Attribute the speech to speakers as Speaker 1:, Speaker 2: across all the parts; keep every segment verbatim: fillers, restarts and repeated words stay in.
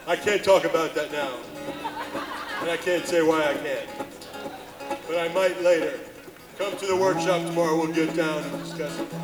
Speaker 1: I can't talk about that now. And I can't say why I can't. But I might later. Come to the workshop tomorrow, we'll get down and discuss it.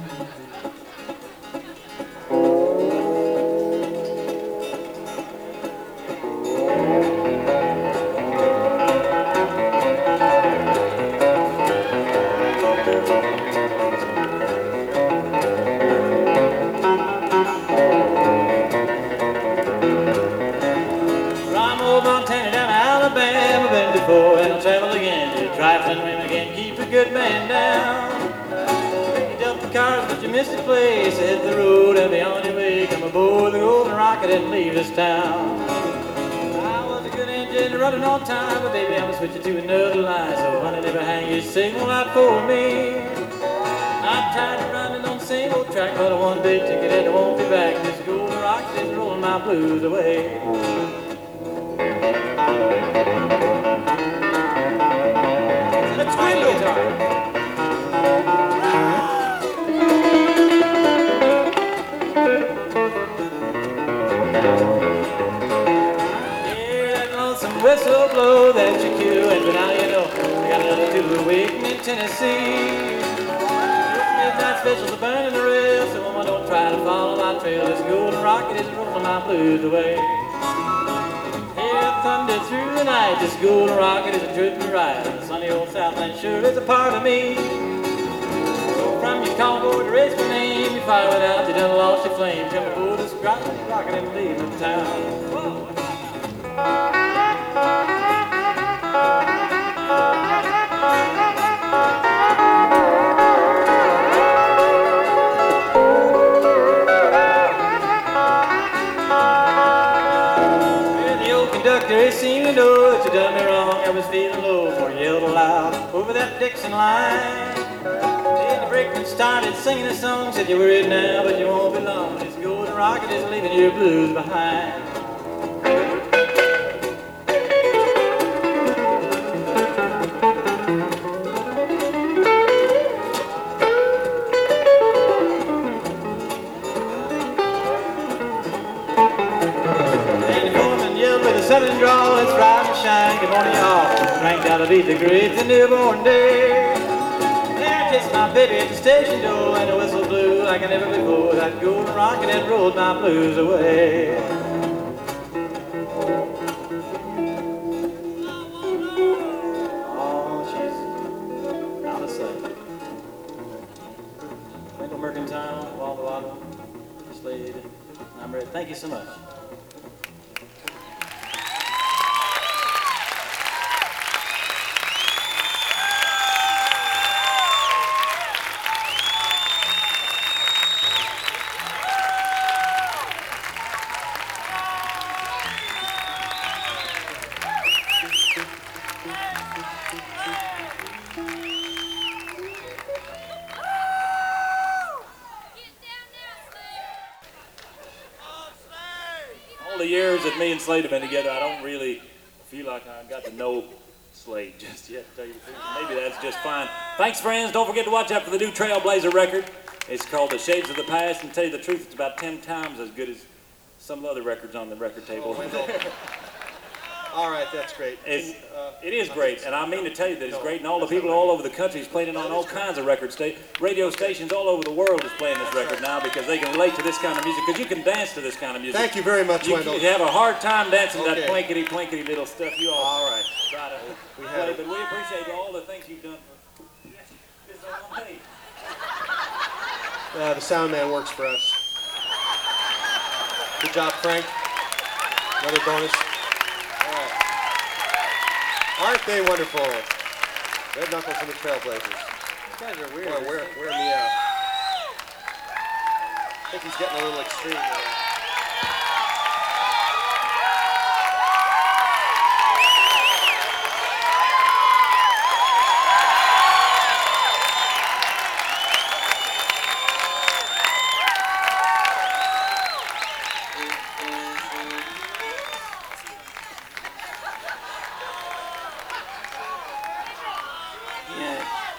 Speaker 2: And I'll travel again to trifling women again. Keep a good man down. Picked up the cars, but you missed the place. Hit the road and be on your way. Come aboard the golden rocket and leave this town. I was a good engine running on time, but baby, I'm gonna switch it to another line. So honey, never hang your signal out for me. I'm tired of running on the same old track, but I want a big ticket and I won't be back. This golden rocket is rolling my blues away. Whistle blow that you cue, and now you know I got another two waiting in Tennessee. Midnight specials are burning the rail, so woman, don't try to follow my trail. This golden rocket is rolling my blues away. Hear thunder through the night. This golden rocket is a dripping right. The sunny old Southland sure is a part of me. So from your Congo to raise my name, you fire it out, you done lost your flame. Come aboard this rocket and leave the town. Whoa. Conductor seemed to know that you done me wrong. I was feeling low before you yelled aloud over that Dixon line. Then the brakeman started singing a song, said you're worried now, but you won't be long. This golden rocket is leaving your blues behind. Southern drawl, let's ride and shine. Good morning, y'all. Drank out to beat the great the newborn day. There kissed my baby at the station door, and the whistle blew like I never before. That golden rocket had rolled my blues away. Oh, she's out of sight. Twinkle Mercantile, Walla Walla, Slade. I'm ready. Thank you so much. The years that me and Slade have been together, I don't really feel like I got to know Slade just yet, to tell you the truth. Maybe that's just fine. Thanks, friends. Don't forget to watch out for the new Trailblazer record. It's called The Shades of the Past, and to tell you the truth, it's about ten times as good as some of the other records on the record table.
Speaker 1: Oh, all right, that's great.
Speaker 2: It's, uh, it is great, and I mean to tell you that it's great, and all the people all over the country is playing it on all kinds of record sta radio stations all over the world is playing this record now because they can relate to this kind of music, because you can dance to this kind of music.
Speaker 1: Thank you very much,
Speaker 2: you,
Speaker 1: Wendell.
Speaker 2: You have a hard time dancing
Speaker 1: okay.
Speaker 2: that plinkety plinkety little stuff you all,
Speaker 1: all right.
Speaker 2: try to
Speaker 1: we
Speaker 2: play,
Speaker 1: have
Speaker 2: but we appreciate all the things you've done for this old lady.
Speaker 1: Uh, the sound man works for us. Good job, Frank. Another bonus. Aren't they wonderful? Red Knuckles and the Trailblazers.
Speaker 2: You guys are weird.
Speaker 1: Boy, wear, wear me out. I think he's getting a little extreme there.